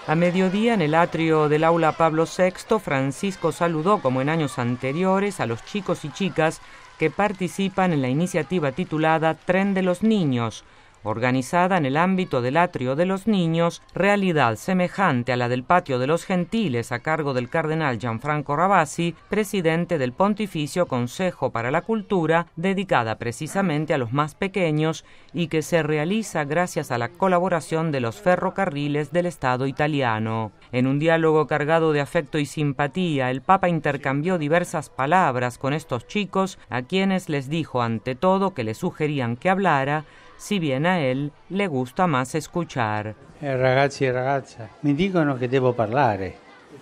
A mediodía, en el atrio del aula Pablo VI, Francisco saludó, como en años anteriores, a los chicos y chicas que participan en la iniciativa titulada Tren de los Niños, organizada en el ámbito del atrio de los niños, realidad semejante a la del patio de los gentiles a cargo del cardenal Gianfranco Ravasi, presidente del Pontificio Consejo para la Cultura, dedicada precisamente a los más pequeños y que se realiza gracias a la colaboración de los ferrocarriles del Estado italiano. En un diálogo cargado de afecto y simpatía, el Papa intercambió diversas palabras con estos chicos, a quienes les dijo ante todo que le sugerían que hablara, si bien a él le gusta más escuchar. Ragazzi e ragazze, mi dicono che devo parlare,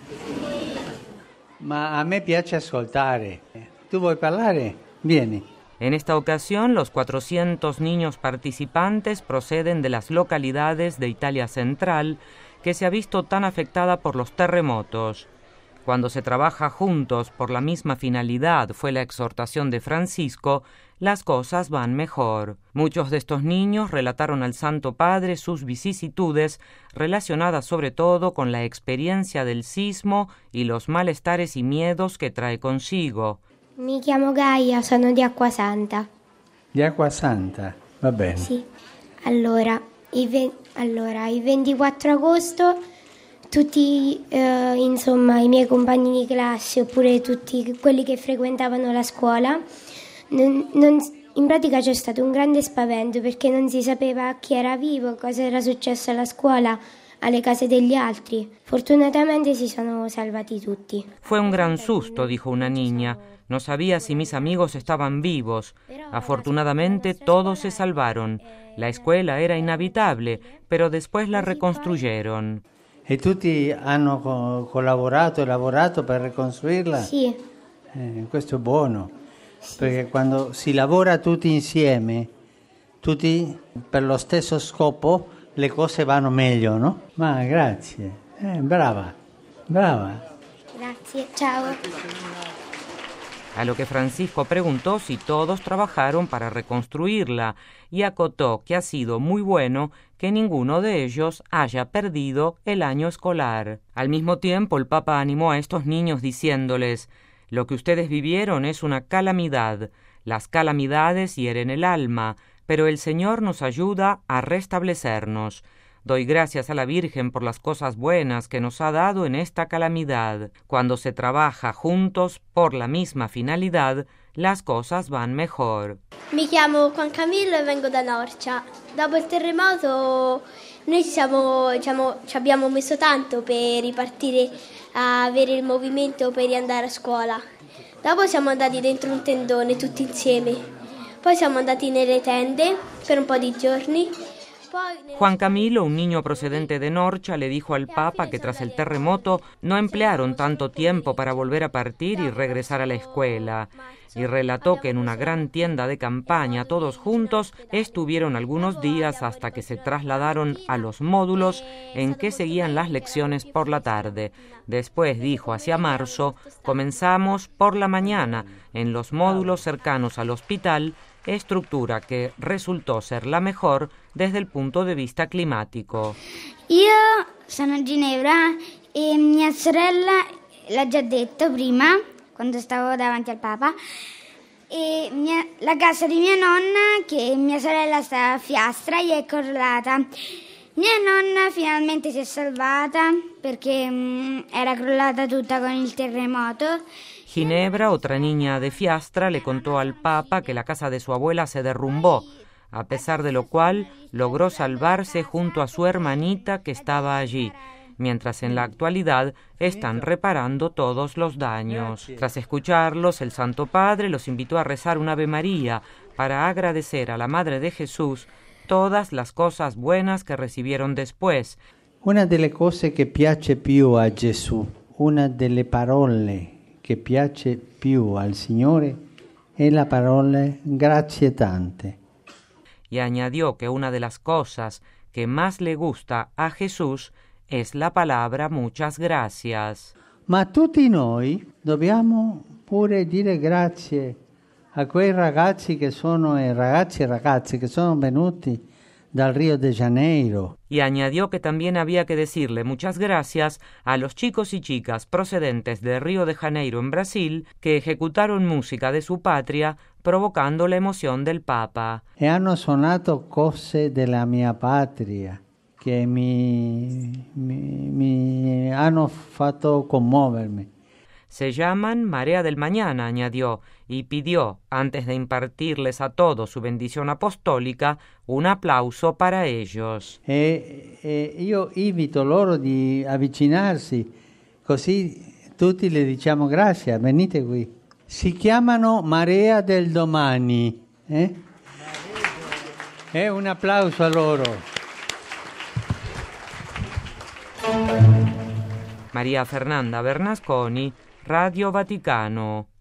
ma a me piace ascoltare. Tu vuoi parlare? Vieni. En esta ocasión, los 400 niños participantes proceden de las localidades de Italia Central, que se ha visto tan afectada por los terremotos. Cuando se trabaja juntos por la misma finalidad, fue la exhortación de Francisco, las cosas van mejor. Muchos de estos niños relataron al Santo Padre sus vicisitudes, relacionadas sobre todo con la experiencia del sismo y los malestares y miedos que trae consigo. Mi chiamo Gaia, sono di Acquasanta. Di Acquasanta, va bene. Sì, allora, il 24 agosto tutti, i miei compagni di classe oppure tutti quelli che frequentavano la scuola, in pratica c'è stato un grande spavento perché non si sapeva chi era vivo, cosa era successo alla scuola, alle case degli altri. Fortunatamente si sono salvati tutti. Fue un gran susto, dijo una niña. No sabía si mis amigos estaban vivos. Afortunadamente todos se salvaron. La escuela era inhabitable, pero después la reconstruyeron. E tutti hanno collaborato e lavorato per ricostruirla? Sì. Questo è buono, perché quando si lavora tutti insieme, tutti per lo stesso scopo, le cose vanno meglio, no? Ma grazie, brava. Grazie, ciao. A lo que Francisco preguntó si todos trabajaron para reconstruirla y acotó que ha sido muy bueno que ninguno de ellos haya perdido el año escolar. Al mismo tiempo, el Papa animó a estos niños diciéndoles: lo que ustedes vivieron es una calamidad. Las calamidades hieren el alma, pero el Señor nos ayuda a restablecernos. Doy gracias a la Virgen por las cosas buenas que nos ha dado en esta calamidad. Cuando se trabaja juntos por la misma finalidad, las cosas van mejor. Mi chiamo Juan Camillo e vengo da Norcia. Dopo il terremoto noi ci abbiamo messo tanto per ripartire a avere il movimento per riandare a scuola. Dopo siamo andati dentro un tendone tutti insieme. Poi siamo andati nelle tende per un po' di giorni. Juan Camilo, un niño procedente de Norcia, le dijo al Papa que tras el terremoto no emplearon tanto tiempo para volver a partir y regresar a la escuela, y relató que en una gran tienda de campaña todos juntos estuvieron algunos días hasta que se trasladaron a los módulos en que seguían las lecciones por la tarde. Después, dijo, hacia marzo, comenzamos por la mañana en los módulos cercanos al hospital, estructura que resultò ser la mejor desde il punto di vista climatico. Io sono a Ginevra e mia sorella, l'ha già detto prima, quando stavo davanti al Papa, e la casa di mia nonna, che mia sorella sta a Fiastra, gli è crollata. Mia nonna finalmente si è salvata perché era crollata tutta con il terremoto. Ginebra, otra niña de Fiastra, le contó al Papa que la casa de su abuela se derrumbó, a pesar de lo cual logró salvarse junto a su hermanita que estaba allí, mientras en la actualidad están reparando todos los daños. Tras escucharlos, el Santo Padre los invitó a rezar un Ave María para agradecer a la Madre de Jesús todas las cosas buenas que recibieron después. Una delle cose che piace più a Gesù, una delle parole che piace più al Signore è la parola grazie tante. Y añadió que una de las cosas que más le gusta a Jesús es la palabra muchas gracias. Ma tutti noi dobbiamo pure dire grazie a quei ragazzi che sono e ragazze che sono venuti dal Rio de Janeiro. Y añadió que también había que decirle muchas gracias a los chicos y chicas procedentes de Río de Janeiro en Brasil que ejecutaron música de su patria provocando la emoción del Papa. E hanno suonato cose della mia patria che mi hanno fatto commuovermi. Se llaman Marea del Mañana, añadió, y pidió, antes de impartirles a todos su bendición apostólica, un aplauso para ellos. Io invito loro di avvicinarsi, così tutti le diciamo grazie, venite qui. Si chiamano Marea del Domani. Un applauso a loro. Maria Fernanda Bernasconi, Radio Vaticano.